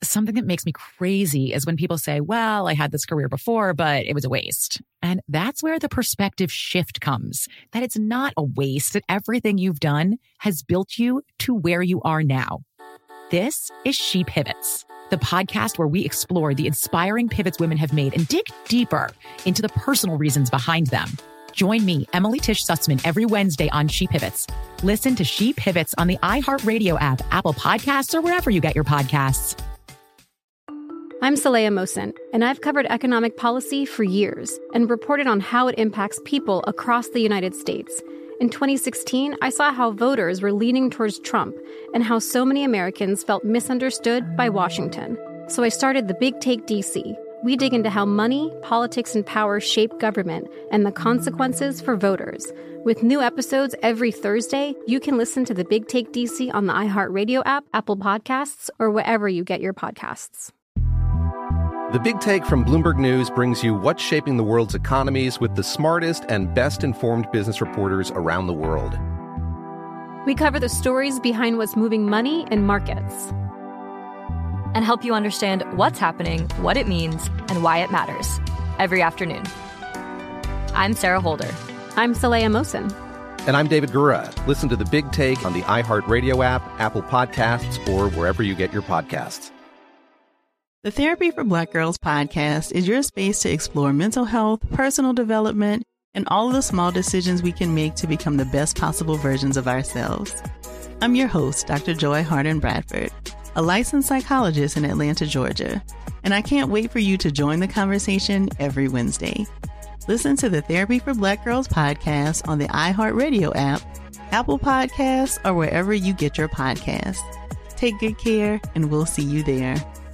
Something that makes me crazy is when people say, well, I had this career before, but it was a waste. And that's where the perspective shift comes, that it's not a waste, that everything you've done has built you to where you are now. This is She Pivots, the podcast where we explore the inspiring pivots women have made and dig deeper into the personal reasons behind them. Join me, Emily Tish Sussman, every Wednesday on She Pivots. Listen to She Pivots on the iHeartRadio app, Apple Podcasts, or wherever you get your podcasts. I'm Saleha Mohsin, and I've covered economic policy for years and reported on how it impacts people across the United States. In 2016, I saw how voters were leaning towards Trump and how so many Americans felt misunderstood by Washington. So I started The Big Take DC. We dig into how money, politics, and power shape government and the consequences for voters. With new episodes every Thursday, you can listen to The Big Take DC on the iHeartRadio app, Apple Podcasts, or wherever you get your podcasts. The Big Take from Bloomberg News brings you what's shaping the world's economies with the smartest and best-informed business reporters around the world. We cover the stories behind what's moving money and markets, and help you understand what's happening, what it means, and why it matters every afternoon. I'm Sarah Holder. I'm Saleha Mohsin. And I'm David Gura. Listen to The Big Take on the iHeartRadio app, Apple Podcasts, or wherever you get your podcasts. The Therapy for Black Girls podcast is your space to explore mental health, personal development, and all of the small decisions we can make to become the best possible versions of ourselves. I'm your host, Dr. Joy Harden Bradford, a licensed psychologist in Atlanta, Georgia, and I can't wait for you to join the conversation every Wednesday. Listen to the Therapy for Black Girls podcast on the iHeartRadio app, Apple Podcasts, or wherever you get your podcasts. Take good care, and we'll see you there.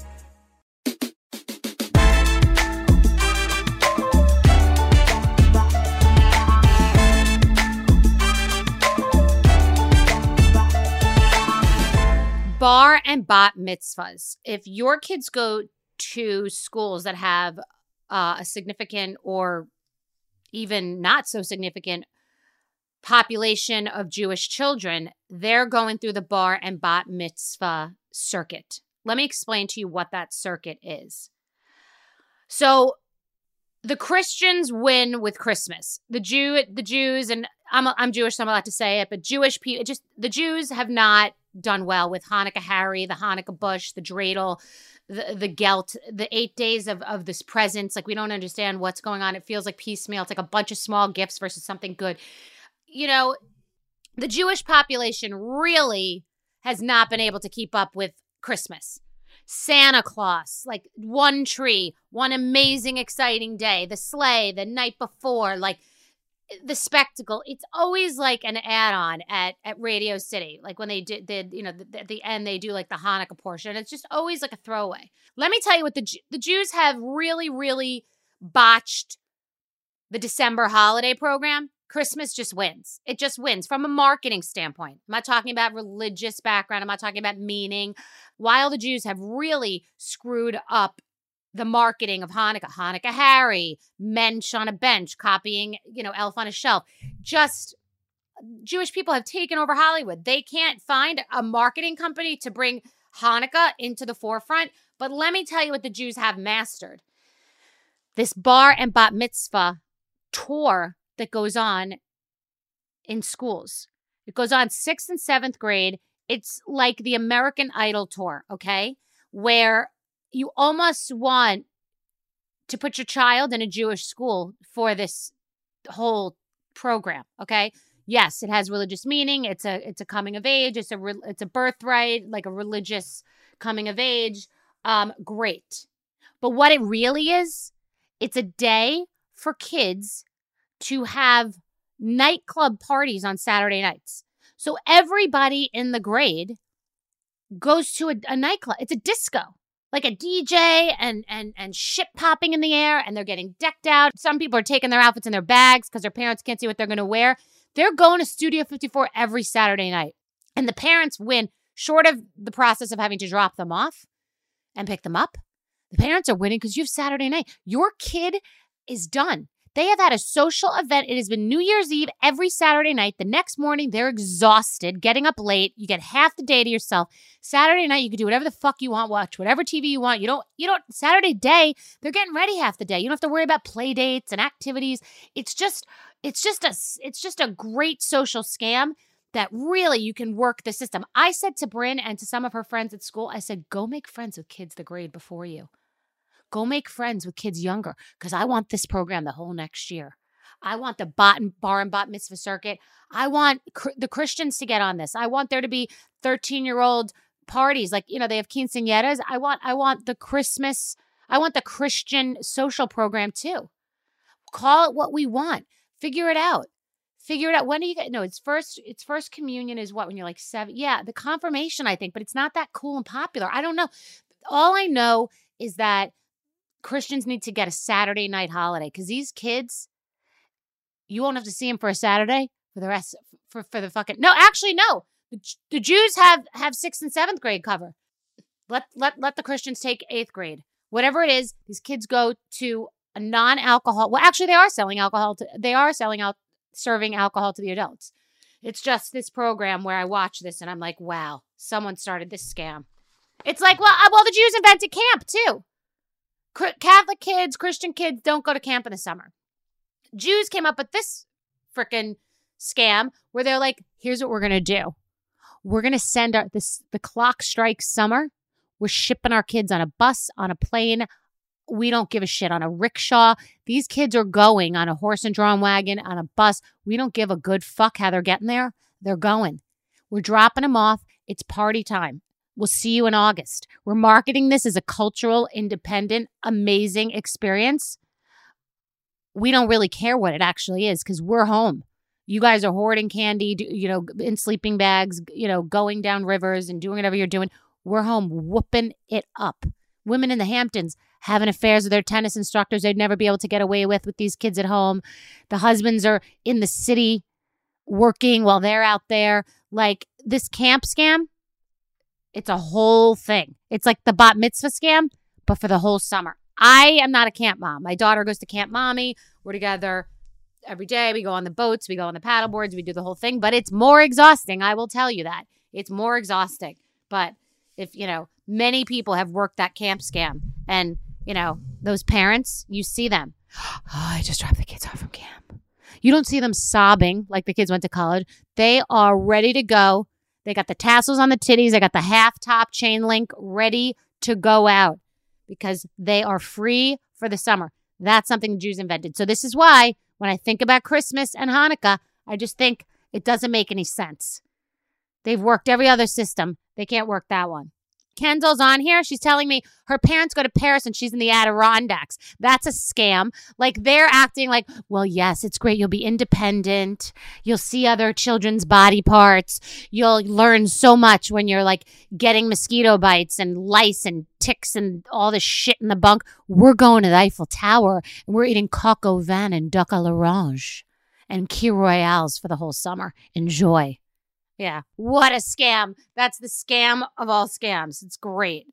Bar and bat mitzvahs. If your kids go to schools that have a significant or even not so significant population of Jewish children, they're going through the bar and bat mitzvah circuit. Let me explain to you what that circuit is. So the Christians win with Christmas. The Jews, and I'm Jewish, so I'm allowed to say it, but Jewish people, the Jews have not done well with Hanukkah Harry, the Hanukkah Bush, the dreidel, the gelt, the 8 days of this presents. Like, we don't understand what's going on. It feels like piecemeal. It's like a bunch of small gifts versus something good. You know, the Jewish population really has not been able to keep up with Christmas. Santa Claus, like one tree, one amazing, exciting day, the sleigh the night before, like the spectacle. It's always like an add-on at Radio City. Like when they did you know, at the end, they do like the Hanukkah portion. It's just always like a throwaway. Let me tell you what the Jews have really, really botched the December holiday program. Christmas just wins. It just wins from a marketing standpoint. I'm not talking about religious background. I'm not talking about meaning. While the Jews have really screwed up the marketing of Hanukkah, Hanukkah Harry, Mensch on a bench, copying, Elf on a Shelf. Just Jewish people have taken over Hollywood. They can't find a marketing company to bring Hanukkah into the forefront. But let me tell you what the Jews have mastered. This bar and bat mitzvah tour that goes on in schools. It goes on 6th and 7th grade. It's like the American Idol tour, okay? Where you almost want to put your child in a Jewish school for this whole program, okay? Yes, it has religious meaning. It's a coming of age. It's a birthright, like a religious coming of age. Great. But what it really is, it's a day for kids to have nightclub parties on Saturday nights. So everybody in the grade goes to a nightclub. It's a disco. Like a DJ and shit popping in the air, and they're getting decked out. Some people are taking their outfits in their bags because their parents can't see what they're going to wear. They're going to Studio 54 every Saturday night. And the parents win, short of the process of having to drop them off and pick them up. The parents are winning because you have Saturday night. Your kid is done. They have had a social event. It has been New Year's Eve every Saturday night. The next morning, they're exhausted, getting up late. You get half the day to yourself. Saturday night, you can do whatever the fuck you want, watch whatever TV you want. You don't, Saturday day, they're getting ready half the day. You don't have to worry about play dates and activities. It's just a great social scam that really you can work the system. I said to Bryn and to some of her friends at school, I said, go make friends with kids the grade before you. Go make friends with kids younger, because I want this program the whole next year. I want the bar and bat mitzvah circuit. I want the Christians to get on this. I want there to be 13-year-old parties. Like, they have quinceañeras. I want the Christian social program too. Call it what we want. Figure it out. When do you get? No, it's first communion is what, when you're like 7? Yeah, the confirmation, I think, but it's not that cool and popular. I don't know. All I know is that Christians need to get a Saturday night holiday, because these kids, you won't have to see them for a Saturday for the rest, for the fucking, no, actually, no. The Jews have 6th and 7th grade cover. Let the Christians take 8th grade. Whatever it is, these kids go to a non-alcohol, well, actually, they are selling alcohol. Serving alcohol to the adults. It's just this program where I watch this and I'm like, wow, someone started this scam. It's like, well, the Jews invented camp too. Catholic kids, Christian kids don't go to camp in the summer. Jews came up with this freaking scam where they're like, here's what we're going to do. We're going to send the clock strikes summer. We're shipping our kids on a bus, on a plane. We don't give a shit, on a rickshaw. These kids are going on a horse and drawn wagon, on a bus. We don't give a good fuck how they're getting there. They're going. We're dropping them off. It's party time. We'll see you in August. We're marketing this as a cultural, independent, amazing experience. We don't really care what it actually is, because we're home. You guys are hoarding candy, in sleeping bags, going down rivers and doing whatever you're doing. We're home whooping it up. Women in the Hamptons having affairs with their tennis instructors they'd never be able to get away with these kids at home. The husbands are in the city working while they're out there. Like, this camp scam, it's a whole thing. It's like the bat mitzvah scam, but for the whole summer. I am not a camp mom. My daughter goes to Camp Mommy. We're together every day. We go on the boats. We go on the paddle boards. We do the whole thing. But it's more exhausting. I will tell you that. It's more exhausting. But if, many people have worked that camp scam. And, those parents, you see them. Oh, I just dropped the kids off from camp. You don't see them sobbing like the kids went to college. They are ready to go. They got the tassels on the titties. They got the half-top chain link ready to go out because they are free for the summer. That's something the Jews invented. So this is why when I think about Christmas and Hanukkah, I just think it doesn't make any sense. They've worked every other system. They can't work that one. Kendall's on here. She's telling me her parents go to Paris and she's in the Adirondacks. That's a scam. Like, they're acting like, well, yes, it's great. You'll be independent. You'll see other children's body parts. You'll learn so much when you're like getting mosquito bites and lice and ticks and all this shit in the bunk. We're going to the Eiffel Tower and we're eating coq au vin and duck à l'orange and key royales for the whole summer. Enjoy. Yeah. What a scam. That's the scam of all scams. It's great.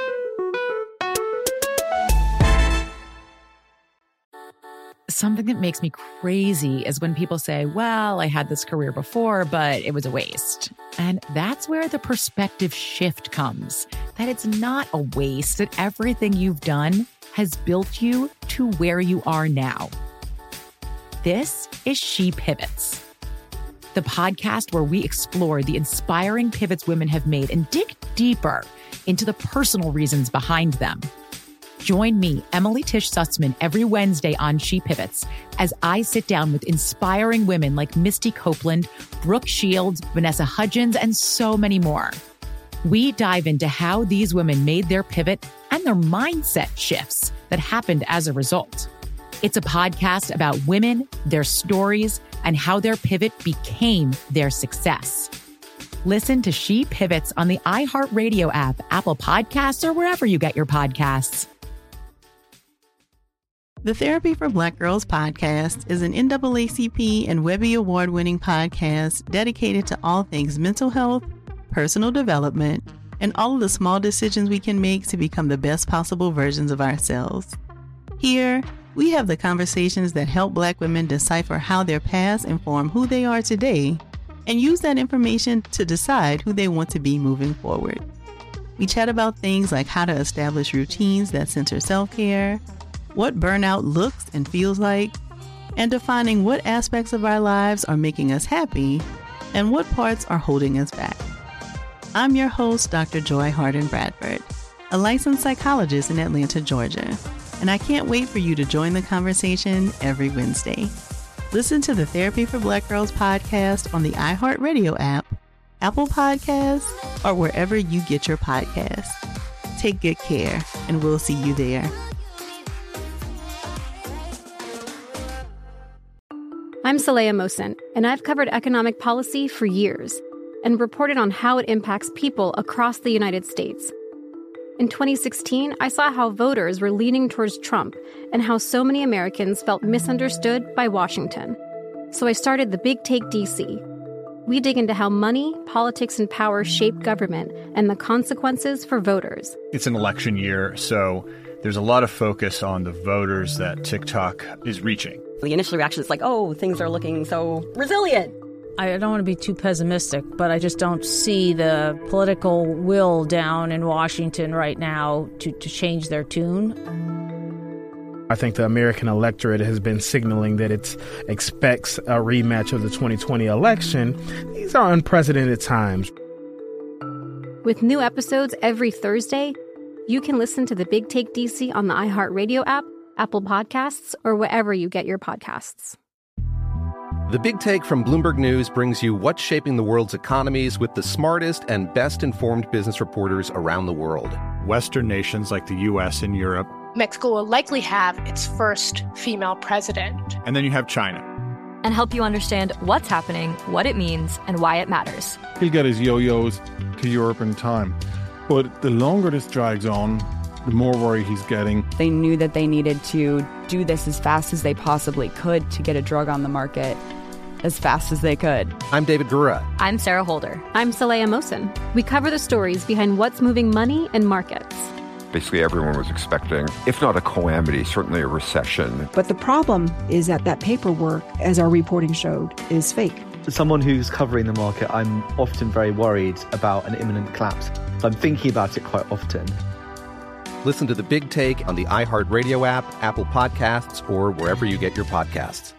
Something that makes me crazy is when people say, well, I had this career before, but it was a waste. And that's where the perspective shift comes, that it's not a waste, that everything you've done has built you to where you are now. This is She Pivots, the podcast where we explore the inspiring pivots women have made and dig deeper into the personal reasons behind them. Join me, Emily Tish Sussman, every Wednesday on She Pivots as I sit down with inspiring women like Misty Copeland, Brooke Shields, Vanessa Hudgens, and so many more. We dive into how these women made their pivot and their mindset shifts that happened as a result. It's a podcast about women, their stories, and how their pivot became their success. Listen to She Pivots on the iHeartRadio app, Apple Podcasts, or wherever you get your podcasts. The Therapy for Black Girls podcast is an NAACP and Webby Award-winning podcast dedicated to all things mental health, personal development, and all of the small decisions we can make to become the best possible versions of ourselves. Here, We have the conversations that help Black women decipher how their past inform who they are today and use that information to decide who they want to be moving forward. We chat about things like how to establish routines that center self-care, what burnout looks and feels like, and defining what aspects of our lives are making us happy and what parts are holding us back. I'm your host, Dr. Joy Harden Bradford, a licensed psychologist in Atlanta, Georgia, and I can't wait for you to join the conversation every Wednesday. Listen to the Therapy for Black Girls podcast on the iHeartRadio app, Apple Podcasts, or wherever you get your podcasts. Take good care, and we'll see you there. I'm Saleha Mohsin, and I've covered economic policy for years and reported on how it impacts people across the United States. In 2016, I saw how voters were leaning towards Trump and how so many Americans felt misunderstood by Washington. So I started the Big Take DC. We dig into how money, politics, and power shape government and the consequences for voters. It's an election year, so there's a lot of focus on the voters that TikTok is reaching. The initial reaction is like, oh, things are looking so resilient. I don't want to be too pessimistic, but I just don't see the political will down in Washington right now to change their tune. I think the American electorate has been signaling that it expects a rematch of the 2020 election. These are unprecedented times. With new episodes every Thursday, you can listen to the Big Take DC on the iHeartRadio app, Apple Podcasts, or wherever you get your podcasts. The Big Take from Bloomberg News brings you what's shaping the world's economies with the smartest and best-informed business reporters around the world. Western nations like the U.S. and Europe. Mexico will likely have its first female president. And then you have China. And help you understand what's happening, what it means, and why it matters. He'll get his yo-yos to Europe in time. But the longer this drags on, the more worry he's getting. They knew that they needed to do this as fast as they possibly could to get a drug on the market as fast as they could. I'm David Gura. I'm Sarah Holder. I'm Saleha Mohsin. We cover the stories behind what's moving money and markets. Basically, everyone was expecting, if not a calamity, certainly a recession. But the problem is that paperwork, as our reporting showed, is fake. As someone who's covering the market, I'm often very worried about an imminent collapse. So I'm thinking about it quite often. Listen to The Big Take on the iHeartRadio app, Apple Podcasts, or wherever you get your podcasts.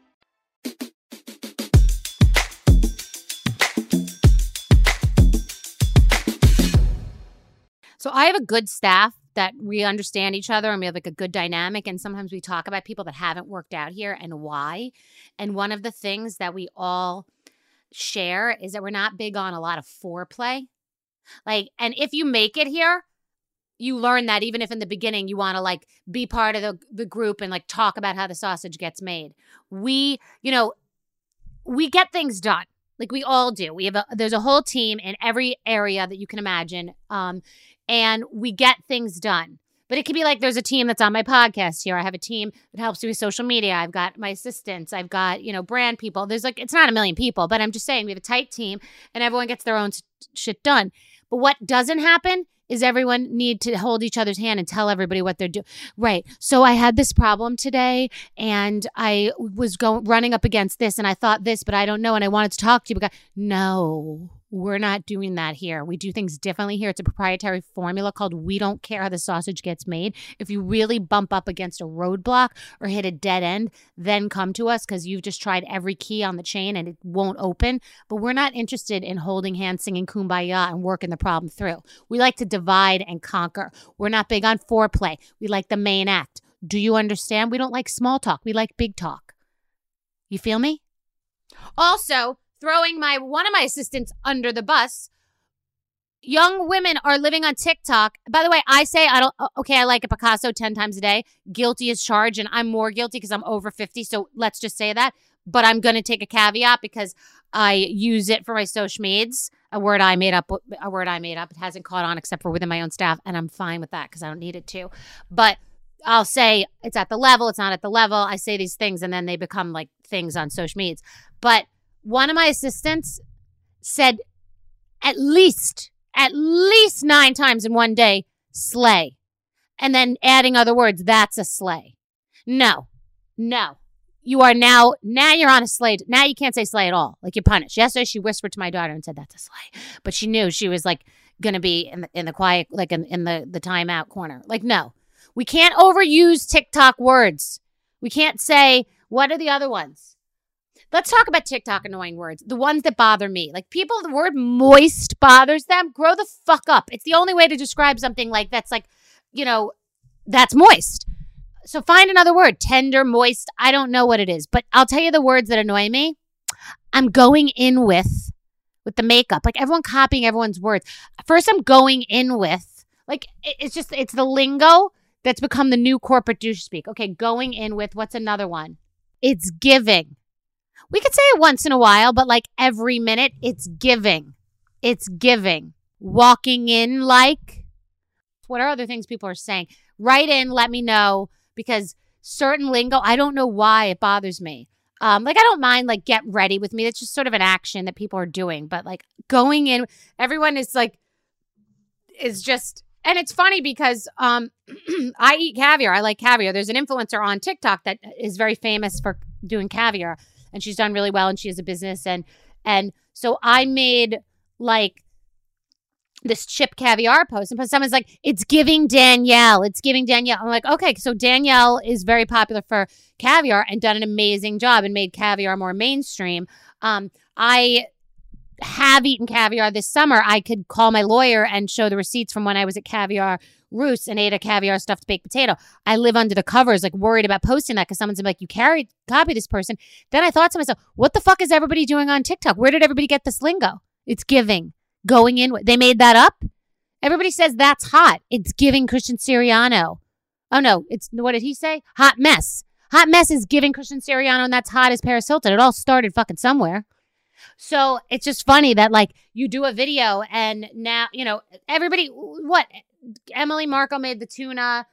So I have a good staff that we understand each other and we have like a good dynamic. And sometimes we talk about people that haven't worked out here and why. And one of the things that we all share is that we're not big on a lot of foreplay. And if you make it here, you learn that even if in the beginning you want to be part of the group and talk about how the sausage gets made. We get things done. We all do. There's a whole team in every area that you can imagine. And we get things done. But it could be there's a team that's on my podcast here. I have a team that helps me with social media. I've got my assistants. I've got, brand people. There's it's not a million people, but I'm just saying we have a tight team and everyone gets their own shit done. But what doesn't happen is everyone need to hold each other's hand and tell everybody what they're doing. Right. So I had this problem today and I was running up against this and I thought this, but I don't know. And I wanted to talk to you. No, we're not doing that here. We do things differently here. It's a proprietary formula called We Don't Care How the Sausage Gets Made. If you really bump up against a roadblock or hit a dead end, then come to us because you've just tried every key on the chain and it won't open. But we're not interested in holding hands, singing Kumbaya and working the problem through. We like to divide and conquer. We're not big on foreplay. We like the main act. Do you understand? We don't like small talk. We like big talk. You feel me? Also, throwing one of my assistants under the bus. Young women are living on TikTok. By the way, I say I like a Picasso 10 times a day. Guilty as charged, and I'm more guilty because I'm over 50. So let's just say that. But I'm going to take a caveat because I use it for my social medias. A word I made up. It hasn't caught on except for within my own staff, and I'm fine with that because I don't need it to. But I'll say it's at the level. It's not at the level. I say these things, and then they become things on social medias. But one of my assistants said at least 9 times in one day, slay. And then adding other words, that's a slay. No. You are now you're on a slay. Now you can't say slay at all. Like, you're punished. Yesterday she whispered to my daughter and said, that's a slay. But she knew she was like going to be in the quiet, like in the timeout corner. Like, no. We can't overuse TikTok words. We can't say, what are the other ones? Let's talk about TikTok annoying words. The ones that bother me. Like, people, the word moist bothers them. Grow the fuck up. It's the only way to describe something like that's like, that's moist. So find another word. Tender, moist. I don't know what it is. But I'll tell you the words that annoy me. I'm going in with the makeup. Like, everyone copying everyone's words. First, I'm going in with. Like, it's the lingo that's become the new corporate douche speak. Okay, going in with. What's another one? It's giving. We could say it once in a while, but like every minute, it's giving. It's giving. Walking in like. What are other things people are saying? Write in, let me know. Because certain lingo, I don't know why it bothers me. Like, I don't mind, like, get ready with me. That's just sort of an action that people are doing. But, like, going in, everyone is, like, is just, and it's funny because I eat caviar. I like caviar. There's an influencer on TikTok that is very famous for doing caviar. And she's done really well, and she has a business. And so I made, like, this chip caviar post, and someone's like, it's giving Danielle. It's giving Danielle. I'm like, okay, so Danielle is very popular for caviar and done an amazing job and made caviar more mainstream. I have eaten caviar this summer. I could call my lawyer and show the receipts from when I was at Caviar Roost and ate a caviar stuffed baked potato. I live under the covers, like, worried about posting that because someone's like, you copy this person. Then I thought to myself, what the fuck is everybody doing on TikTok? Where did everybody get this lingo? It's giving. Going in, they made that up. Everybody says that's hot. It's giving Christian Siriano. Oh no, it's, what did he say? Hot mess. Hot mess is giving Christian Siriano, and that's hot as Paris Hilton. It all started fucking somewhere. So it's just funny that, like, you do a video and now, everybody, what? Emily Marco made the tuna.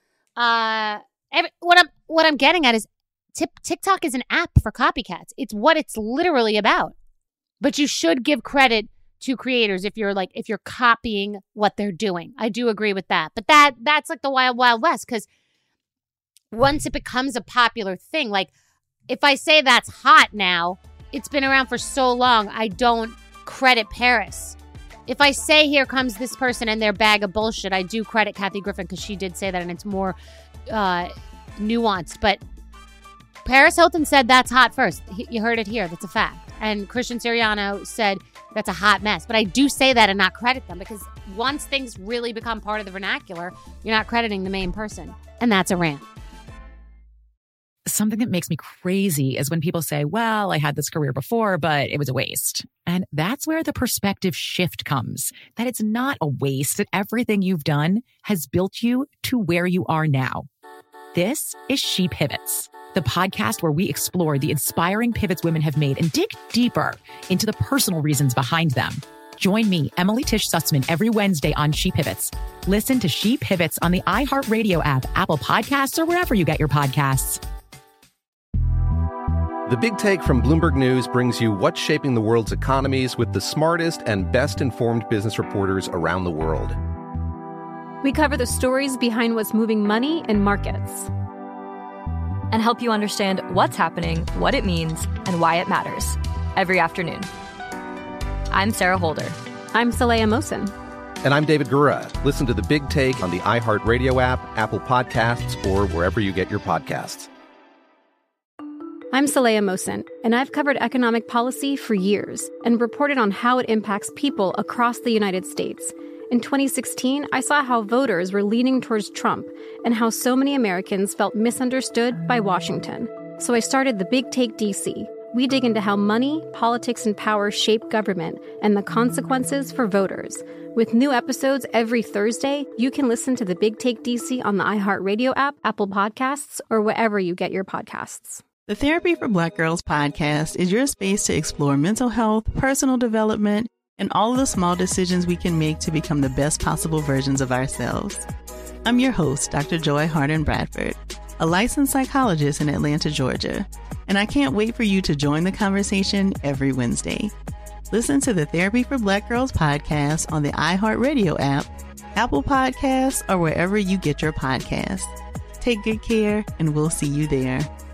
What I'm getting at is TikTok is an app for copycats. It's what it's literally about. But you should give credit to creators if you're copying what they're doing. I do agree with that. But that's like the wild, wild west, because once it becomes a popular thing, like, if I say that's hot now, it's been around for so long, I don't credit Paris. If I say here comes this person and their bag of bullshit, I do credit Kathy Griffin because she did say that, and it's more nuanced. But Paris Hilton said that's hot first. You heard it here. That's a fact. And Christian Siriano said that's a hot mess. But I do say that and not credit them, because once things really become part of the vernacular, you're not crediting the main person. And that's a rant. Something that makes me crazy is when people say, well, I had this career before, but it was a waste. And that's where the perspective shift comes, that it's not a waste, that everything you've done has built you to where you are now. This is She Pivots, the podcast where we explore the inspiring pivots women have made and dig deeper into the personal reasons behind them. Join me, Emily Tish Sussman, every Wednesday on She Pivots. Listen to She Pivots on the iHeartRadio app, Apple Podcasts, or wherever you get your podcasts. The Big Take from Bloomberg News brings you what's shaping the world's economies with the smartest and best-informed business reporters around the world. We cover the stories behind what's moving money and markets, and help you understand what's happening, what it means, and why it matters every afternoon. I'm Sarah Holder. I'm Saleha Mohsin. And I'm David Gura. Listen to The Big Take on the iHeartRadio app, Apple Podcasts, or wherever you get your podcasts. I'm Saleha Mohsin, and I've covered economic policy for years and reported on how it impacts people across the United States. In 2016, I saw how voters were leaning towards Trump and how so many Americans felt misunderstood by Washington. So I started The Big Take DC. We dig into how money, politics, and power shape government and the consequences for voters. With new episodes every Thursday, you can listen to The Big Take DC on the iHeartRadio app, Apple Podcasts, or wherever you get your podcasts. The Therapy for Black Girls podcast is your space to explore mental health, personal development, and all of the small decisions we can make to become the best possible versions of ourselves. I'm your host, Dr. Joy Harden Bradford, a licensed psychologist in Atlanta, Georgia, and I can't wait for you to join the conversation every Wednesday. Listen to the Therapy for Black Girls podcast on the iHeartRadio app, Apple Podcasts, or wherever you get your podcasts. Take good care, and we'll see you there.